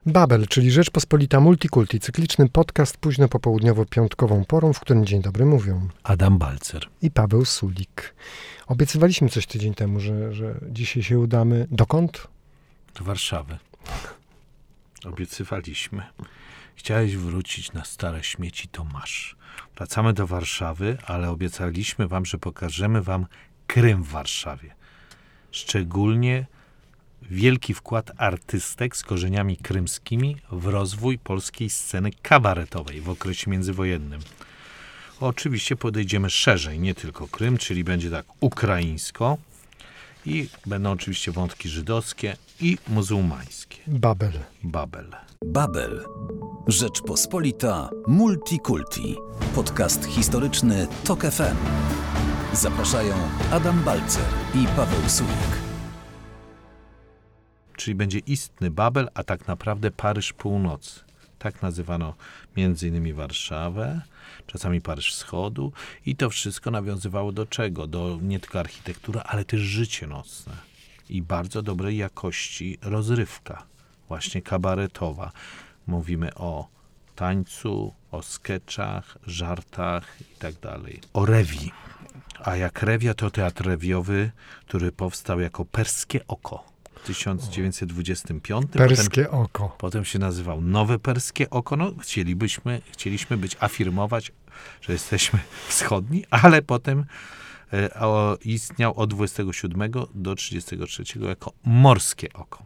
Babel, czyli Rzeczpospolita Multikulti, cykliczny podcast późno popołudniowo-piątkową porą, w którym dzień dobry mówią Adam Balcer i Paweł Sulik. Obiecywaliśmy coś tydzień temu, że dzisiaj się udamy. Dokąd? do Warszawy. Obiecywaliśmy. Chciałeś wrócić na stare śmieci, to masz. Wracamy do Warszawy, ale obiecaliśmy wam, że pokażemy wam Krym w Warszawie. Szczególnie wielki wkład artystek z korzeniami krymskimi w rozwój polskiej sceny kabaretowej w okresie międzywojennym. Oczywiście podejdziemy szerzej, nie tylko Krym, czyli będzie tak ukraińsko i będą oczywiście wątki żydowskie i muzułmańskie. Babel. Babel. Rzeczpospolita Multikulti. Podcast historyczny TOK FM. Zapraszają Adam Balcer i Paweł Sulik. Czyli będzie istny Babel, a tak naprawdę Paryż Północy. Tak nazywano m.in. Warszawę, czasami Paryż Wschodu i to wszystko nawiązywało do czego? Do nie tylko architektury, ale też życie nocne i bardzo dobrej jakości rozrywka, właśnie kabaretowa. Mówimy o tańcu, o skeczach, żartach i tak dalej. O rewii. A jak rewia, to teatr rewiowy, który powstał jako Perskie Oko w 1925. Perskie Oko. Potem się nazywał Nowe Perskie Oko. No, chcieliśmy afirmować, że jesteśmy wschodni, ale potem istniał od 27 do 33 jako Morskie Oko.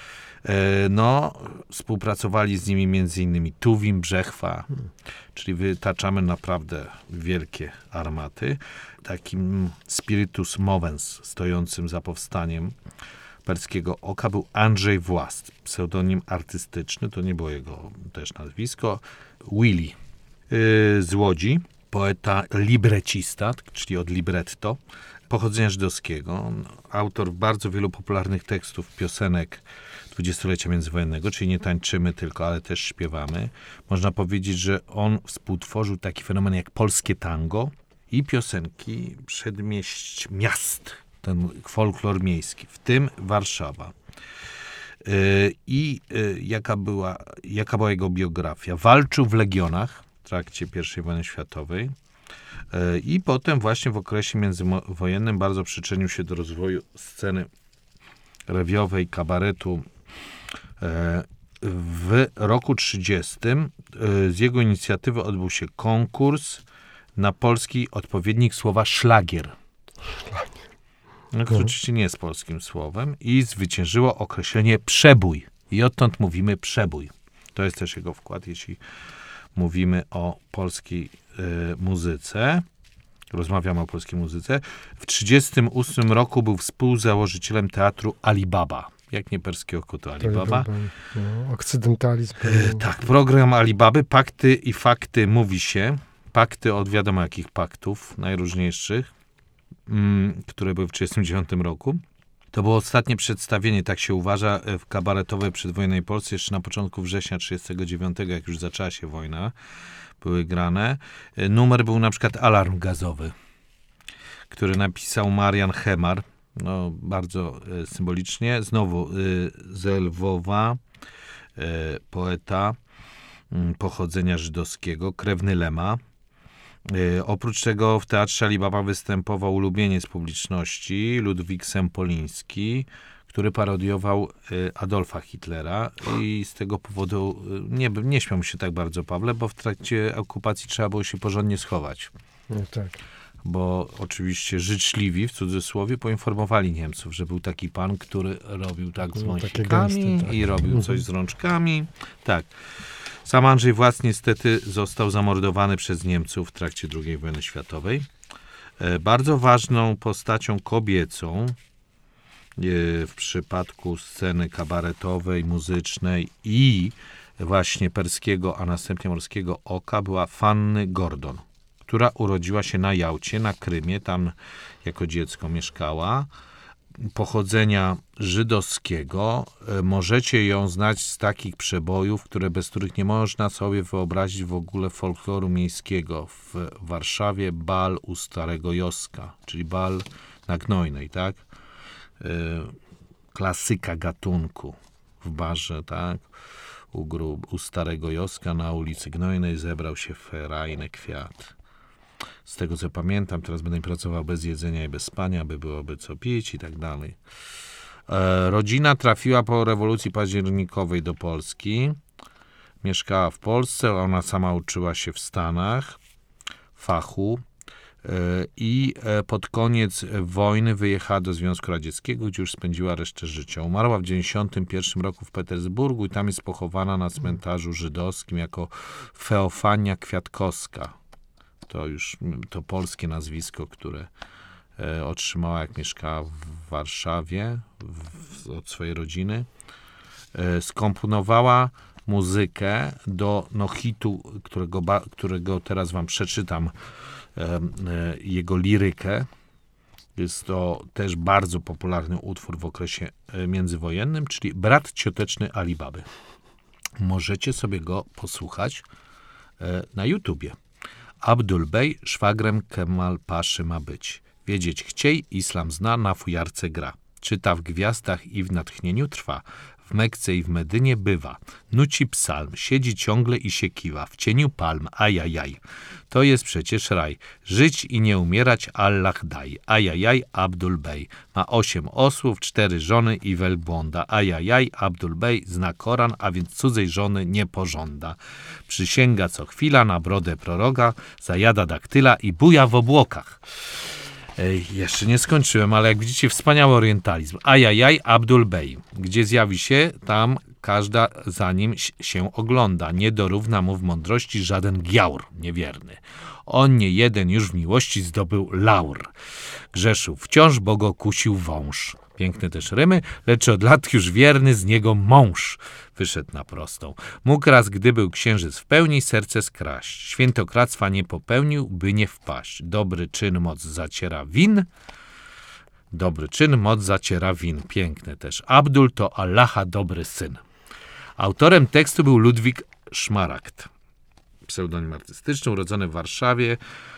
Współpracowali z nimi m.in. Tuwim, Brzechwa, czyli wytaczamy naprawdę wielkie armaty. Takim spiritus movens stojącym za powstaniem Perskiego Oka był Andrzej Włast, pseudonim artystyczny, to nie było jego też nazwisko, Willy z Łodzi, poeta librecista, czyli od libretto, pochodzenia żydowskiego, autor bardzo wielu popularnych tekstów, piosenek dwudziestolecia międzywojennego, czyli nie tańczymy tylko, ale też śpiewamy. Można powiedzieć, że on współtworzył taki fenomen jak polskie tango i piosenki przedmieść miast, ten folklor miejski, w tym Warszawa. Jaka była jego biografia? Walczył w legionach w trakcie I wojny światowej i potem właśnie w okresie międzywojennym bardzo przyczynił się do rozwoju sceny rewiowej, kabaretu. W roku 30 z jego inicjatywy odbył się konkurs na polski odpowiednik słowa szlagier. Który oczywiście nie jest polskim słowem i zwyciężyło określenie przebój. I odtąd mówimy przebój. To jest też jego wkład, jeśli mówimy o polskiej muzyce. Rozmawiamy o polskiej muzyce. W 1938 roku był współzałożycielem teatru Alibaba. Jak nie Perskie Oko, to Alibaba. Okcydentalizm. Tak, program Alibaby, Pakty i fakty mówi się. Pakty od wiadomo jakich paktów, najróżniejszych, które były w 1939 roku. To było ostatnie przedstawienie, tak się uważa, w kabaretowej przedwojennej Polsce, jeszcze na początku września 1939, jak już zaczęła się wojna, były grane. Numer był na przykład Alarm gazowy, który napisał Marian Hemar, bardzo symbolicznie. Znowu z Lwowa, poeta pochodzenia żydowskiego, krewny Lema. Oprócz tego w Teatrze Alibaba występował ulubieniec publiczności Ludwik Sempoliński, który parodiował Adolfa Hitlera i z tego powodu nie śmiał się tak bardzo, Pawle, bo w trakcie okupacji trzeba było się porządnie schować. No tak. Bo oczywiście życzliwi, w cudzysłowie, poinformowali Niemców, że był taki pan, który robił tak z wąsikami i robił coś z rączkami. Tak. Sam Andrzej Włas niestety został zamordowany przez Niemców w trakcie II wojny światowej. Bardzo ważną postacią kobiecą w przypadku sceny kabaretowej, muzycznej i właśnie Perskiego, a następnie Morskiego Oka była Fanny Gordon, która urodziła się na Jałcie, na Krymie, tam jako dziecko mieszkała. Pochodzenia żydowskiego. Możecie ją znać z takich przebojów, bez których nie można sobie wyobrazić w ogóle folkloru miejskiego. W Warszawie bal u Starego Joska, czyli bal na Gnojnej, tak? Klasyka gatunku w barze, tak? u starego Joska na ulicy Gnojnej zebrał się ferajny kwiat. Z tego co pamiętam, teraz będę pracował bez jedzenia i bez spania, by byłoby co pić i tak dalej. Rodzina trafiła po rewolucji październikowej do Polski. Mieszkała w Polsce, ona sama uczyła się w Stanach fachu i pod koniec wojny wyjechała do Związku Radzieckiego, gdzie już spędziła resztę życia. Umarła w 1991 roku w Petersburgu i tam jest pochowana na cmentarzu żydowskim jako Feofania Kwiatkowska. To polskie nazwisko, które otrzymała, jak mieszkała w Warszawie od swojej rodziny. Skomponowała muzykę do hitu, którego teraz wam przeczytam, jego lirykę. Jest to też bardzo popularny utwór w okresie międzywojennym, czyli Brat cioteczny Ali Baby. Możecie sobie go posłuchać na YouTubie. Abdul Bey szwagrem Kemal Paszy ma być. Wiedzieć chciej, islam zna, na fujarce gra. Czyta w gwiazdach i w natchnieniu trwa. W Mekce i w Medynie bywa. Nuci psalm, siedzi ciągle i się kiwa. W cieniu palm, ajajaj. To jest przecież raj. Żyć i nie umierać, Allah daj. Ajajaj, Abdul Bey. Ma 8 osłów, 4 żony i wielbłąda. Ajajaj, Abdul Bey zna Koran, a więc cudzej żony nie pożąda. Przysięga co chwila na brodę proroka, zajada daktyla i buja w obłokach. Jeszcze nie skończyłem, ale jak widzicie, wspaniały orientalizm. Ajajaj, Abdul Bey. Gdzie zjawi się, tam każda za nim się ogląda. Nie dorówna mu w mądrości żaden giaur niewierny. On nie jeden już w miłości zdobył laur. Grzeszył wciąż, bo go kusił wąż. Piękne też rymy, lecz od lat już wierny z niego mąż wyszedł na prostą. Mógł raz, gdy był księżyc w pełni, serce skraść. Świętokradztwa nie popełnił, by nie wpaść. Dobry czyn moc zaciera win. Dobry czyn moc zaciera win. Piękne też. Abdul to Allaha dobry syn. Autorem tekstu był Ludwik Szmaragd. Pseudonim artystyczny, urodzony w Warszawie.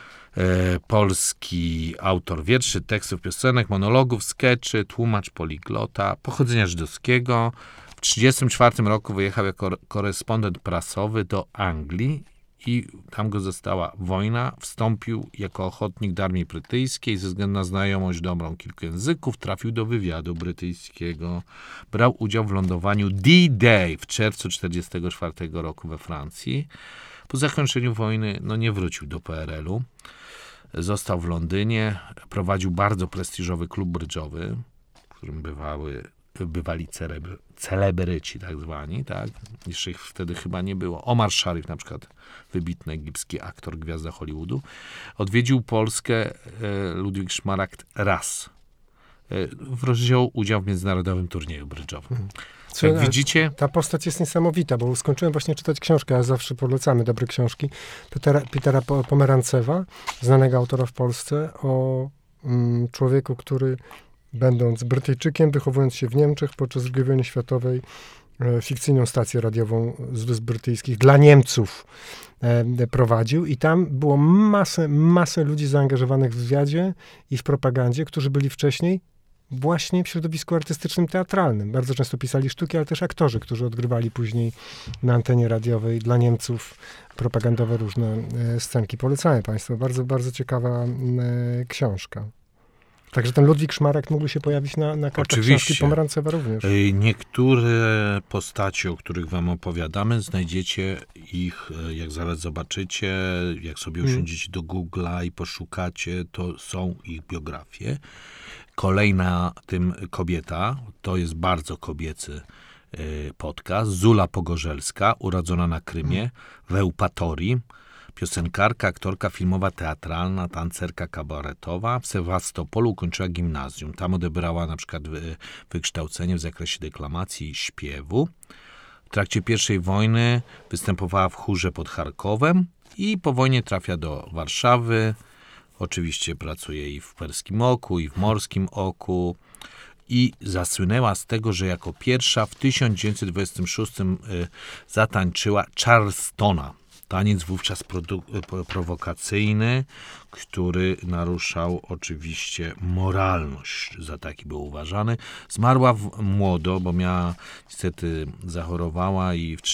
Polski autor wierszy, tekstów, piosenek, monologów, skeczy, tłumacz, poliglota, pochodzenia żydowskiego. W 1934 roku wyjechał jako korespondent prasowy do Anglii i tam go została wojna. Wstąpił jako ochotnik do armii brytyjskiej. Ze względu na znajomość dobrą kilku języków trafił do wywiadu brytyjskiego. Brał udział w lądowaniu D-Day w czerwcu 1944 roku we Francji. Po zakończeniu wojny nie wrócił do PRL-u. Został w Londynie, prowadził bardzo prestiżowy klub brydżowy, w którym bywali celebryci tak zwani, tak? Jeszcze ich wtedy chyba nie było. Omar Sharif, na przykład wybitny egipski aktor, gwiazda Hollywoodu. Odwiedził Polskę Ludwik Szmaragd raz. Wziął udział w międzynarodowym turnieju brydżowym. Jak widzicie... Ta postać jest niesamowita, bo skończyłem właśnie czytać książkę, a zawsze polecamy dobre książki, Petera Pomerancewa, znanego autora w Polsce, o człowieku, który będąc Brytyjczykiem, wychowując się w Niemczech podczas II wojny światowej, fikcyjną stację radiową z Wysp Brytyjskich dla Niemców prowadził i tam było masę ludzi zaangażowanych w wywiadzie i w propagandzie, którzy byli wcześniej właśnie w środowisku artystycznym, teatralnym. Bardzo często pisali sztuki, ale też aktorzy, którzy odgrywali później na antenie radiowej dla Niemców propagandowe różne scenki. Polecamy Państwu. Bardzo, bardzo ciekawa książka. Także ten Ludwik Szmaragd mógłby się pojawić na kartach książki Pomerancewa również. Niektóre postaci, o których wam opowiadamy, znajdziecie ich, jak zaraz zobaczycie, jak sobie usiądziecie do Google'a i poszukacie, to są ich biografie. Kolejna tym kobieta, to jest bardzo kobiecy podcast, Zula Pogorzelska, urodzona na Krymie, w Eupatorii, piosenkarka, aktorka filmowa, teatralna, tancerka kabaretowa. W Sewastopolu ukończyła gimnazjum. Tam odebrała na przykład wykształcenie w zakresie deklamacji i śpiewu. W trakcie I wojny występowała w chórze pod Charkowem i po wojnie trafia do Warszawy. Oczywiście pracuje i w Perskim Oku, i w Morskim Oku. I zasłynęła z tego, że jako pierwsza w 1926 zatańczyła Charlestona. Taniec wówczas prowokacyjny, który naruszał oczywiście moralność, za taki był uważany. Zmarła młodo, bo miała, niestety zachorowała i w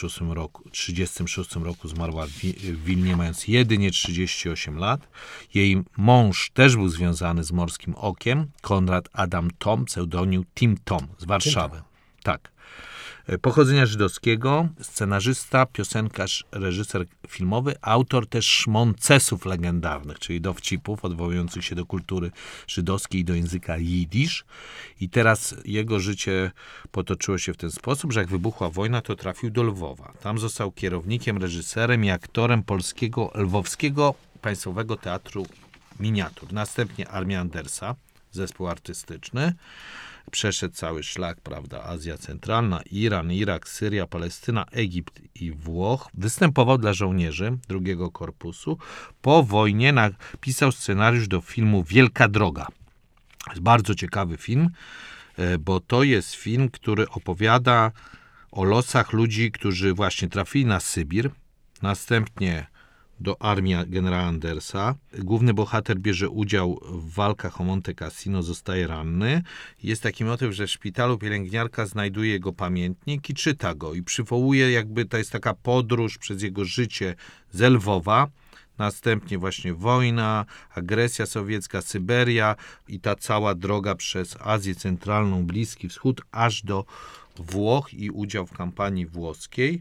1936 roku zmarła w Wilnie, mając jedynie 38 lat. Jej mąż też był związany z Morskim Okiem, Konrad Adam Tom, pseudonim Tim Tom z Warszawy. Tak. Pochodzenia żydowskiego, scenarzysta, piosenkarz, reżyser filmowy, autor też szmoncesów legendarnych, czyli dowcipów odwołujących się do kultury żydowskiej i do języka jidysz. I teraz jego życie potoczyło się w ten sposób, że jak wybuchła wojna, to trafił do Lwowa. Tam został kierownikiem, reżyserem i aktorem polskiego Lwowskiego Państwowego Teatru Miniatur. Następnie Armia Andersa, zespół artystyczny. Przeszedł cały szlak, prawda, Azja Centralna, Iran, Irak, Syria, Palestyna, Egipt i Włoch. Występował dla żołnierzy II Korpusu. Po wojnie napisał scenariusz do filmu Wielka Droga. Jest bardzo ciekawy film, bo to jest film, który opowiada o losach ludzi, którzy właśnie trafili na Sybir, następnie do armii generała Andersa. Główny bohater bierze udział w walkach o Monte Cassino, zostaje ranny. Jest taki motyw, że w szpitalu pielęgniarka znajduje jego pamiętnik i czyta go i przywołuje, jakby to jest taka podróż przez jego życie z Lwowa. Następnie właśnie wojna, agresja sowiecka, Syberia i ta cała droga przez Azję Centralną, Bliski Wschód, aż do Włoch i udział w kampanii włoskiej.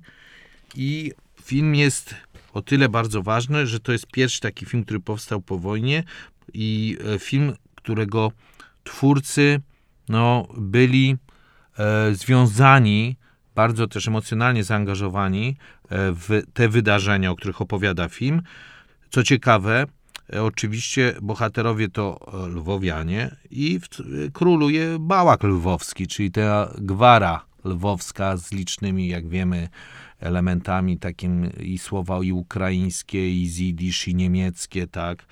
I film jest o tyle bardzo ważny, że to jest pierwszy taki film, który powstał po wojnie i film, którego twórcy byli związani, bardzo też emocjonalnie zaangażowani w te wydarzenia, o których opowiada film. Co ciekawe, oczywiście bohaterowie to Lwowianie i króluje bałak lwowski, czyli ta gwara lwowska z licznymi, jak wiemy, elementami takim i słowa i ukraińskie, i zidysz, i niemieckie, tak.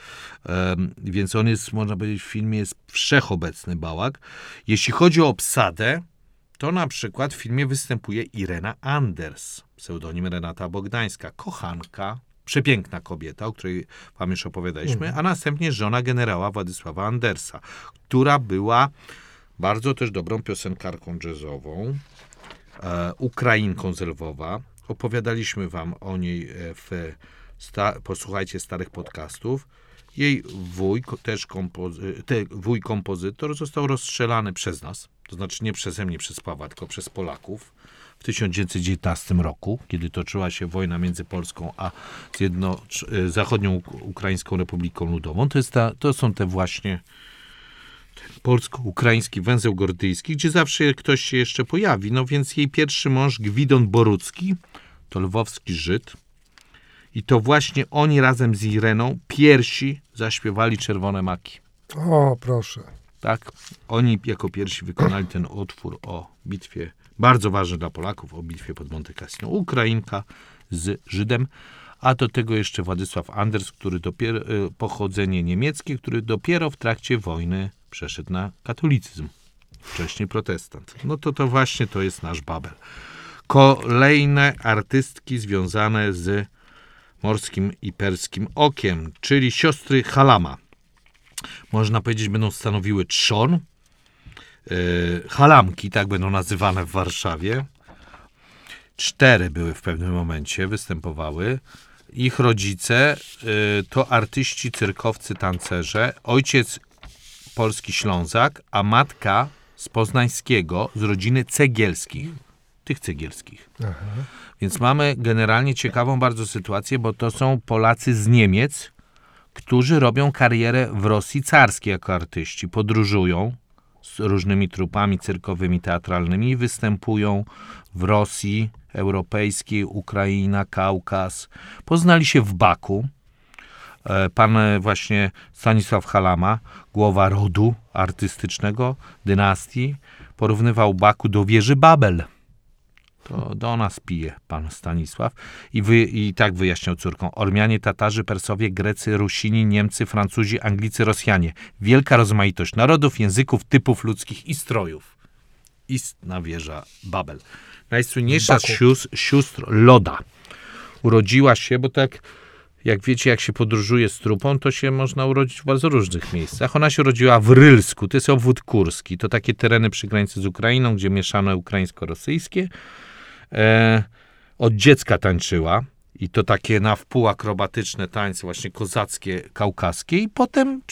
Więc on jest, można powiedzieć, w filmie jest wszechobecny bałak. Jeśli chodzi o obsadę, to na przykład w filmie występuje Irena Anders, pseudonim Renata Bogdańska, kochanka, przepiękna kobieta, o której wam już opowiadaliśmy, a następnie żona generała Władysława Andersa, która była bardzo też dobrą piosenkarką jazzową, Ukrainką z Lwowa. Opowiadaliśmy wam o niej posłuchajcie starych podcastów. Jej wuj kompozytor został rozstrzelany przez nas, to znaczy nie przeze mnie, przez Pawła, tylko przez Polaków w 1919 roku, kiedy toczyła się wojna między Polską a Zachodnią Ukraińską Republiką Ludową. To są te właśnie polsko-ukraiński węzeł gordyjski, gdzie zawsze ktoś się jeszcze pojawi. No więc jej pierwszy mąż Gwidon Borucki to lwowski Żyd i to właśnie oni razem z Ireną pierwsi zaśpiewali Czerwone Maki. O, proszę. Tak, oni jako pierwsi wykonali ten utwór o bitwie, bardzo ważny dla Polaków, o bitwie pod Monte Cassino. Ukrainka z Żydem, a do tego jeszcze Władysław Anders, który dopiero, pochodzenie niemieckie, który dopiero w trakcie wojny przeszedł na katolicyzm. Wcześniej protestant. No to właśnie to jest nasz Babel. Kolejne artystki związane z Morskim i Perskim Okiem, czyli siostry Halama. Można powiedzieć, będą stanowiły trzon. Halamki, tak będą nazywane w Warszawie. 4 były w pewnym momencie, występowały. Ich rodzice to artyści, cyrkowcy, tancerze. Ojciec polski Ślązak, a matka z poznańskiego, z rodziny Cegielskich. Tych Cegielskich. Aha. Więc mamy generalnie ciekawą bardzo sytuację, bo to są Polacy z Niemiec, którzy robią karierę w Rosji carskiej jako artyści. Podróżują z różnymi trupami cyrkowymi, teatralnymi i występują w Rosji europejskiej, Ukraina, Kaukaz. Poznali się w Baku. Pan właśnie Stanisław Halama, głowa rodu artystycznego, dynastii, porównywał Baku do wieży Babel. To do nas pije pan Stanisław. I tak wyjaśniał córką. Ormianie, Tatarzy, Persowie, Grecy, Rusini, Niemcy, Francuzi, Anglicy, Rosjanie. Wielka rozmaitość narodów, języków, typów ludzkich i strojów. Istna wieża Babel. Najsłynniejsza z sióstr Loda. urodziła się, bo tak jak wiecie, jak się podróżuje z trupą, to się można urodzić w bardzo różnych miejscach. Ona się urodziła w Rylsku, to jest obwód kurski. To takie tereny przy granicy z Ukrainą, gdzie mieszano ukraińsko-rosyjskie. Od dziecka tańczyła i to takie na wpół akrobatyczne tańce, właśnie kozackie, kaukaskie. I potem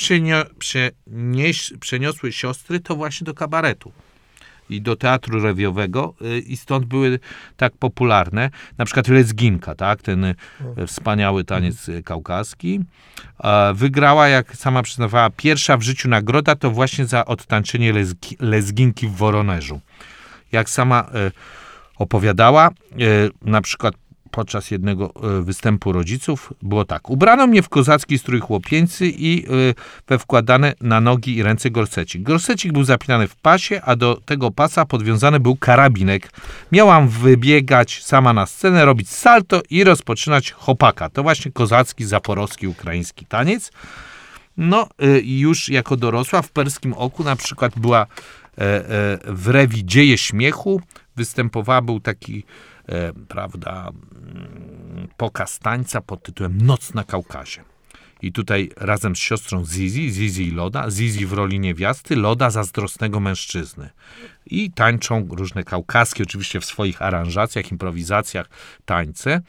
przeniosły siostry to właśnie do kabaretu i do teatru rewiowego i stąd były tak popularne. Na przykład Lezginka, tak? Ten wspaniały taniec kaukaski. Wygrała, jak sama przyznawała, pierwsza w życiu nagroda to właśnie za odtańczenie Lezginki w Woronerzu. Jak sama opowiadała, na przykład podczas jednego występu rodziców było tak. Ubrano mnie w kozacki strój chłopieńcy i we wkładane na nogi i ręce gorsecik. Gorsecik był zapinany w pasie, a do tego pasa podwiązany był karabinek. Miałam wybiegać sama na scenę, robić salto i rozpoczynać chopaka. To właśnie kozacki, zaporowski, ukraiński taniec. No i już jako dorosła w Perskim Oku na przykład była w rewi Dzieje Śmiechu. Występowała, był taki prawda, pokaz tańca pod tytułem Noc na Kaukazie. I tutaj razem z siostrą Zizi i Loda, Zizi w roli niewiasty, Loda zazdrosnego mężczyzny. I tańczą różne kaukaskie, oczywiście w swoich aranżacjach, improwizacjach, tańce.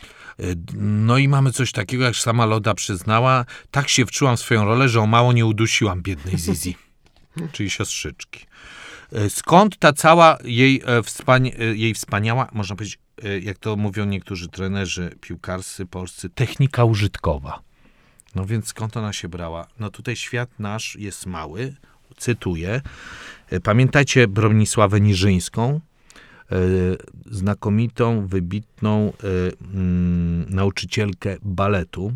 No i mamy coś takiego, jak sama Loda przyznała, tak się wczułam w swoją rolę, że o mało nie udusiłam biednej Zizi, czyli siostrzyczki. Skąd ta cała jej wspaniała, można powiedzieć, jak to mówią niektórzy trenerzy piłkarscy polscy, technika użytkowa. No więc skąd ona się brała? No tutaj świat nasz jest mały, cytuję. Pamiętajcie Bronisławę Niżyńską, znakomitą, wybitną nauczycielkę baletu,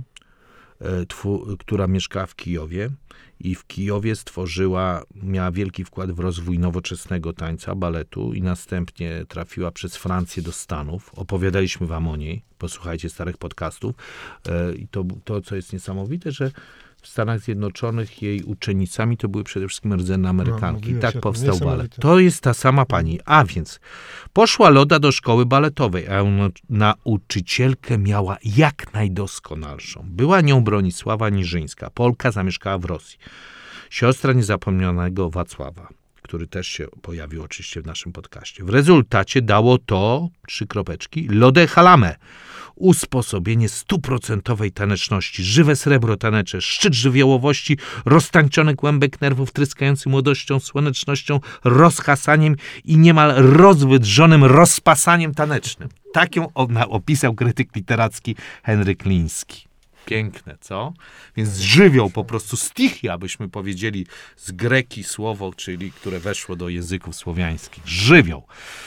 która mieszkała w Kijowie. I w Kijowie miała wielki wkład w rozwój nowoczesnego tańca, baletu i następnie trafiła przez Francję do Stanów. Opowiadaliśmy wam o niej, posłuchajcie starych podcastów. I to, co jest niesamowite, że w Stanach Zjednoczonych jej uczennicami to były przede wszystkim rdzenne Amerykanki. I tak powstał balet. To jest ta sama pani. A więc poszła Loda do szkoły baletowej, a nauczycielkę miała jak najdoskonalszą. Była nią Bronisława Niżyńska. Polka, zamieszkała w Rosji. Siostra niezapomnianego Wacława, który też się pojawił oczywiście w naszym podcaście. W rezultacie dało to, 3 kropeczki, Lodę Halamę. Usposobienie 100% taneczności, żywe srebro tanecze, szczyt żywiołowości, roztańczony kłębek nerwów tryskający młodością, słonecznością, rozhasaniem i niemal rozwydrzonym rozpasaniem tanecznym. Tak ją opisał krytyk literacki Henryk Liński. Piękne, co? Więc żywioł, po prostu stichia, byśmy powiedzieli z greki słowo, czyli które weszło do języków słowiańskich. Żywioł.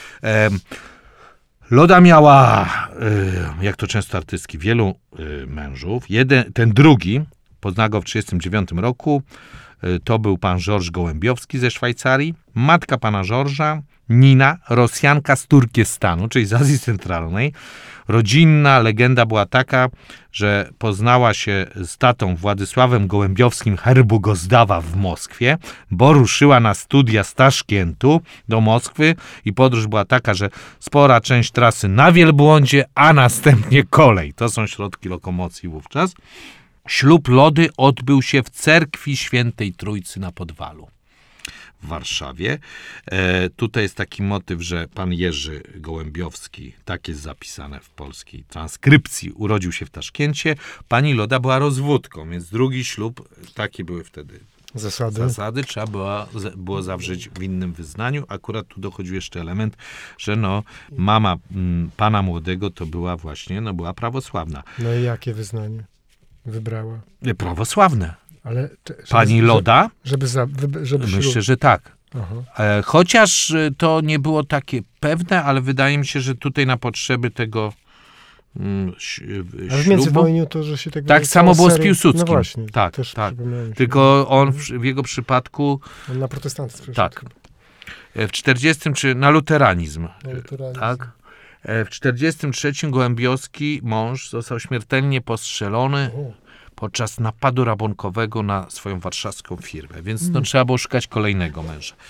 Loda miała, jak to często artystki, wielu mężów. Ten drugi, poznała go w 1939 roku, to był pan Georges Gołębiowski ze Szwajcarii. Matka pana Georgesa, Nina, Rosjanka z Turkestanu, czyli z Azji Centralnej. Rodzinna legenda była taka, że poznała się z tatą Władysławem Gołębiowskim Herbugozdawa w Moskwie, bo ruszyła na studia z Taszkentu do Moskwy i podróż była taka, że spora część trasy na wielbłądzie, a następnie kolej. To są środki lokomocji wówczas. Ślub Lody odbył się w cerkwi Świętej Trójcy na Podwalu w Warszawie. Tutaj jest taki motyw, że pan Jerzy Gołębiowski, tak jest zapisane w polskiej transkrypcji, urodził się w Taszkencie. Pani Loda była rozwódką, więc drugi ślub, takie były wtedy zasady. Trzeba było zawrzeć w innym wyznaniu. Akurat tu dochodził jeszcze element, że mama pana młodego to była właśnie, była prawosławna. No i jakie wyznanie wybrała? Prawosławne. Ale pani Loda? Żeby myślę, że tak. Chociaż to nie było takie pewne, ale wydaje mi się, że tutaj na potrzeby tego ale w międzywojniu to, że się tak samo było z Piłsudskim. No właśnie. Tak. Tylko on w jego przypadku... On na protestantyzm. Tak. W 40 czy na luteranizm. Tak. W 43 Gołębiowski, mąż, został śmiertelnie postrzelony podczas napadu rabunkowego na swoją warszawską firmę, więc trzeba było szukać kolejnego męża.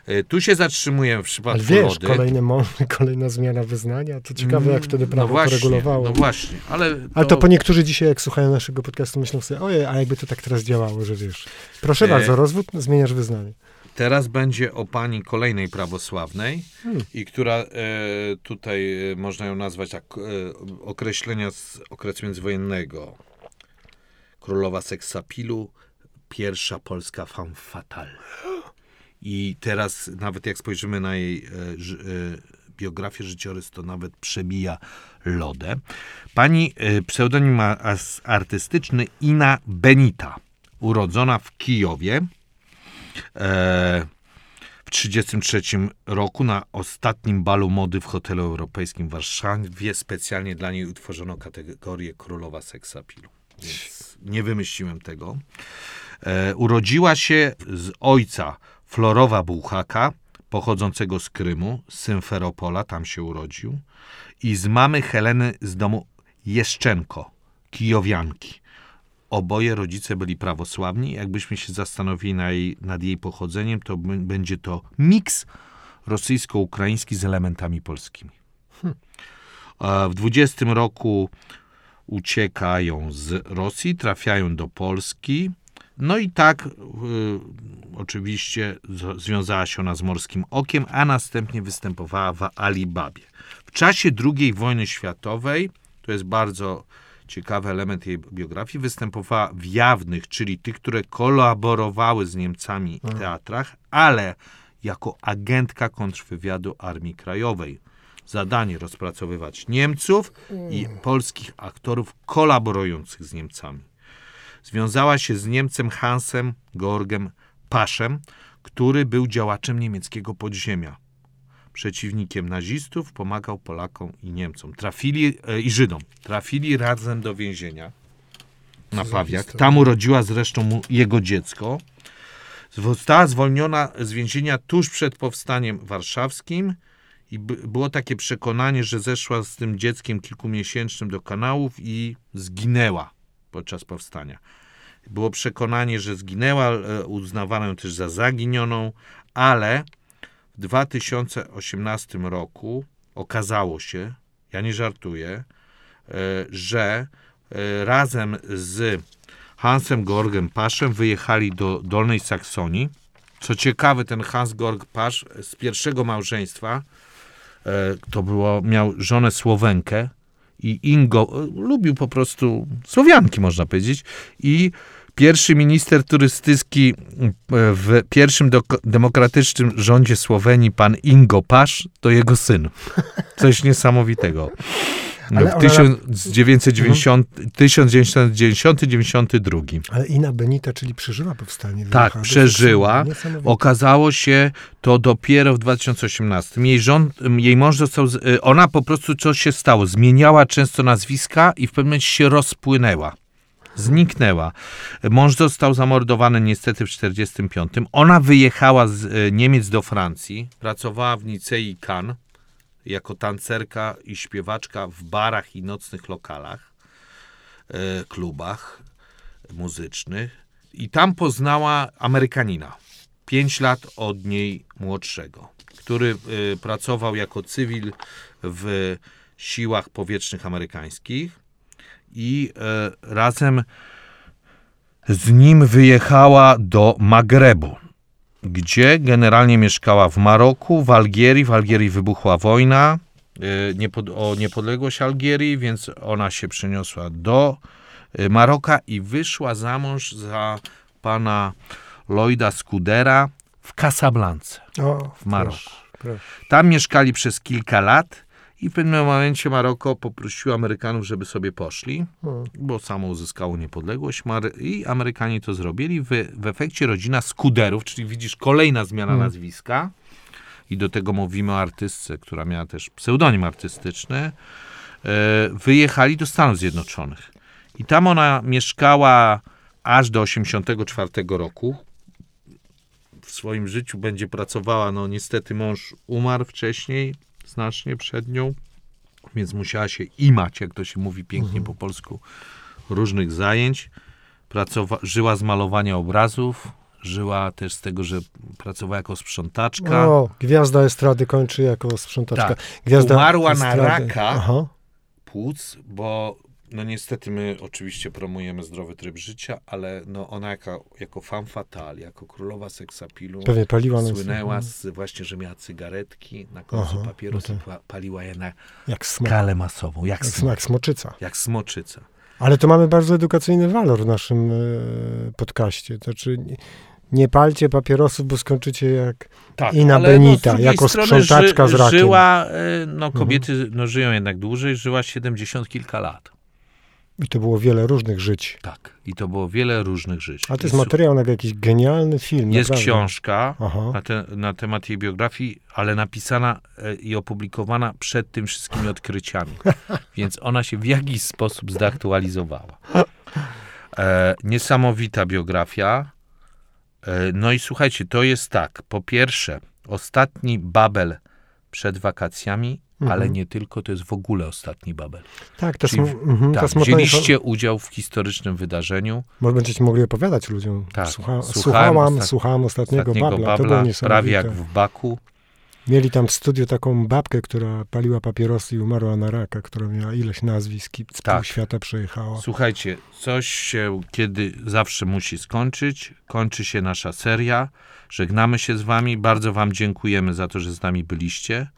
Tu się zatrzymujemy w przypadku Ale wiesz, Lody. kolejna zmiana wyznania, to ciekawe, jak wtedy prawo to regulowało. No właśnie, ale to po niektórzy dzisiaj, jak słuchają naszego podcastu, myślą sobie, ojej, a jakby to tak teraz działało, że wiesz. Proszę bardzo, rozwód, zmieniasz wyznanie. Teraz będzie o pani kolejnej prawosławnej, i która tutaj można ją nazwać tak, określenia z okresu międzywojennego. Królowa seksapilu, pierwsza polska femme fatale. I teraz nawet jak spojrzymy na jej biografię, życiorys, to nawet przebija Lodę. Pani pseudonim ma artystyczny Ina Benita, urodzona w Kijowie w 1933 roku na ostatnim balu mody w hotelu europejskim w Warszawie. Specjalnie dla niej utworzono kategorię królowa seksapilu. Więc nie wymyśliłem tego. Urodziła się z ojca Florowa Bułhaka, pochodzącego z Krymu, z Symferopola, tam się urodził, i z mamy Heleny z domu Jeszczenko, kijowianki. Oboje rodzice byli prawosławni. Jakbyśmy się zastanowili nad jej pochodzeniem, to będzie to miks rosyjsko-ukraiński z elementami polskimi. W 20 roku uciekają z Rosji, trafiają do Polski. No i tak oczywiście związała się ona z Morskim Okiem, a następnie występowała w Alibabie. W czasie II wojny światowej, to jest bardzo ciekawy element jej biografii, występowała w jawnych, czyli tych, które kolaborowały z Niemcami w teatrach, ale jako agentka kontrwywiadu Armii Krajowej. Zadanie rozpracowywać Niemców i polskich aktorów kolaborujących z Niemcami. Związała się z Niemcem Hansem Georgem Paszem, który był działaczem niemieckiego podziemia. Przeciwnikiem nazistów, pomagał Polakom i Niemcom. I Żydom. Trafili razem do więzienia na Pawiak. Tam urodziła zresztą jego dziecko. Została zwolniona z więzienia tuż przed powstaniem warszawskim i było takie przekonanie, że zeszła z tym dzieckiem kilkumiesięcznym do kanałów i zginęła podczas powstania. Było przekonanie, że zginęła, uznawano ją też za zaginioną, ale w 2018 roku okazało się, ja nie żartuję, że razem z Hansem Georgem Paszem wyjechali do Dolnej Saksonii. Co ciekawe, ten Hans Georg Pasz z pierwszego małżeństwa miał żonę Słowenkę i Ingo lubił po prostu Słowianki, można powiedzieć, i pierwszy minister turystyki w pierwszym demokratycznym rządzie Słowenii, pan Ingo Pasz, to jego syn. Coś niesamowitego. W 1990-92. Ale Ina Benita, czyli przeżyła powstanie. Tak, przeżyła. Okazało się to dopiero w 2018. Jej mąż został... Ona po prostu, co się stało? Zmieniała często nazwiska i w pewnym momencie się rozpłynęła. Zniknęła. Mąż został zamordowany niestety w 1945. Ona wyjechała z Niemiec do Francji. Pracowała w Nicei Cannes jako tancerka i śpiewaczka w barach i nocnych lokalach, klubach muzycznych. I tam poznała Amerykanina, 5 lat od niej młodszego, który pracował jako cywil w siłach powietrznych amerykańskich i razem z nim wyjechała do Magrebu, gdzie generalnie mieszkała w Maroku, w Algierii. W Algierii wybuchła wojna o niepodległość Algierii, więc ona się przeniosła do Maroka i wyszła za mąż za pana Lloyda Scudera w Casablance, w Maroku. Proszę. Tam mieszkali przez kilka lat i w pewnym momencie Maroko poprosiło Amerykanów, żeby sobie poszli, bo samo uzyskało niepodległość i Amerykanie to zrobili. W efekcie rodzina Scuderów, czyli widzisz, kolejna zmiana nazwiska, i do tego mówimy o artystce, która miała też pseudonim artystyczny, wyjechali do Stanów Zjednoczonych. I tam ona mieszkała aż do 1984 roku. W swoim życiu będzie pracowała, no niestety mąż umarł wcześniej, znacznie przed nią, więc musiała się imać, jak to się mówi pięknie po polsku, różnych zajęć. Żyła z malowania obrazów, Żyła też z tego, że pracowała jako sprzątaczka. O, gwiazda estrady kończy jako sprzątaczka. Tak. Gwiazda Umarła estrady. na raka Aha. płuc, bo no niestety my oczywiście promujemy zdrowy tryb życia, ale no ona jako femme fatale, jako królowa seksapilu Pewnie paliła słynęła właśnie, że miała cygaretki, na końcu papierosy, no paliła je na jak smok. skalę masową, jak Smoczyca. jak smoczyca. Ale to mamy bardzo edukacyjny walor w naszym podcaście. To znaczy, nie palcie papierosów, bo skończycie jak Ina ale Benita, z jako strony sprzątaczka z rakiem. Żyła, kobiety żyją jednak dłużej, żyła 70 kilka lat. I to było wiele różnych żyć. Tak, i to było wiele różnych żyć. A to jest materiał na jakiś genialny film. Jest naprawdę. książka na temat jej biografii, ale napisana i opublikowana przed tym wszystkimi odkryciami. Więc ona się w jakiś sposób zaktualizowała. Niesamowita biografia. No i słuchajcie, to jest tak. Po pierwsze, ostatni Babel przed wakacjami, ale nie tylko, to jest w ogóle ostatni Babel. Tak, wzięliście udział w historycznym wydarzeniu. Może będziecie mogli opowiadać ludziom. Tak, Słuchałam ostatniego Babla. To było niesamowite. Prawie jak w Baku. Mieli tam w studiu taką babkę, która paliła papierosy i umarła na raka, która miała ileś nazwisk i z pół świata przejechała. Słuchajcie, coś się kiedy zawsze musi skończyć. Kończy się nasza seria. Żegnamy się z wami. Bardzo wam dziękujemy za to, że z nami byliście.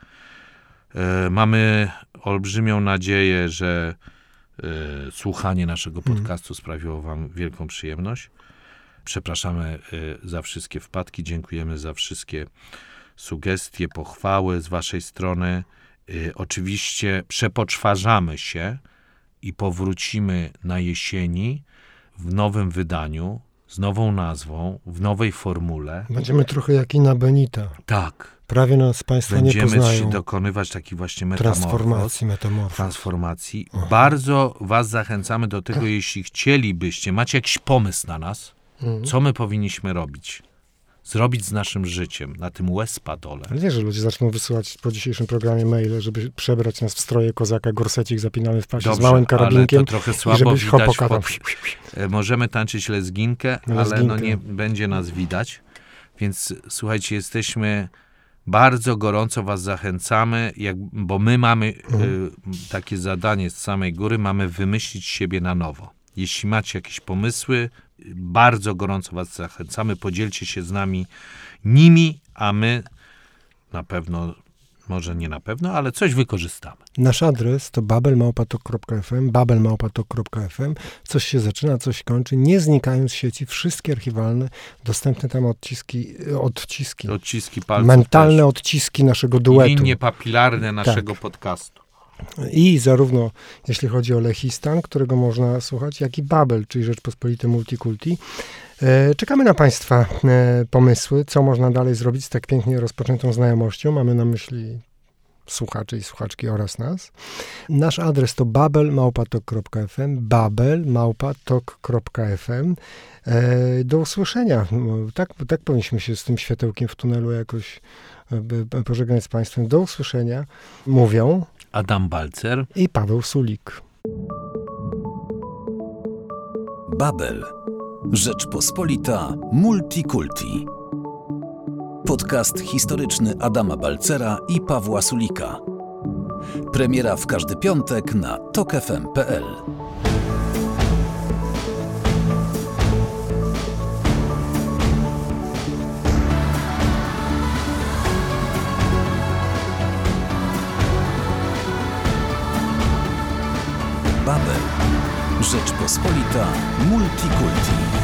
Mamy olbrzymią nadzieję, że słuchanie naszego podcastu sprawiło wam wielką przyjemność. Przepraszamy za wszystkie wpadki. Dziękujemy za wszystkie sugestie, pochwały z waszej strony. Oczywiście przepoczwarzamy się i powrócimy na jesieni w nowym wydaniu, z nową nazwą, w nowej formule. Będziemy trochę jak Ina Benita. Tak. Prawie nas państwo nie poznają. Będziemy dokonywać takich właśnie transformacji. Bardzo was zachęcamy do tego, jeśli chcielibyście, macie jakiś pomysł na nas, co my powinniśmy robić. Zrobić z naszym życiem na tym łez-padole. Ale nie, że ludzie zaczną wysyłać po dzisiejszym programie maile, żeby przebrać nas w stroje kozaka, gorsecik zapinany w pasie z małym karabinkiem. Ale to trochę słabo widać. Możemy tańczyć lezginkę, ale no nie będzie nas widać. Więc słuchajcie, jesteśmy bardzo gorąco was zachęcamy, bo my mamy takie zadanie z samej góry, mamy wymyślić siebie na nowo. Jeśli macie jakieś pomysły, bardzo gorąco was zachęcamy, podzielcie się z nami nimi, a my na pewno, może nie na pewno, ale coś wykorzystamy. Nasz adres to babelmałpatok.fm. Coś się zaczyna, coś kończy. Nie znikają z sieci wszystkie archiwalne, dostępne tam odciski palców, mentalne też. Odciski naszego duetu. I linie papilarne naszego podcastu. I zarówno jeśli chodzi o Lechistan, którego można słuchać, jak i Babel, czyli Rzeczpospolite Multikulti. Czekamy na państwa pomysły, co można dalej zrobić z tak pięknie rozpoczętą znajomością. Mamy na myśli słuchaczy i słuchaczki oraz nas. Nasz adres to babel@tok.fm, babel@tok.fm. Do usłyszenia. Tak powinniśmy się z tym światełkiem w tunelu jakoś pożegnać z państwem. Do usłyszenia. Mówią Adam Balcer i Paweł Sulik. Babel. Rzeczpospolita Multikulti. Podcast historyczny Adama Balcera i Pawła Sulika. Premiera w każdy piątek na tokfm.pl. Babel. Rzeczpospolita Multikulti.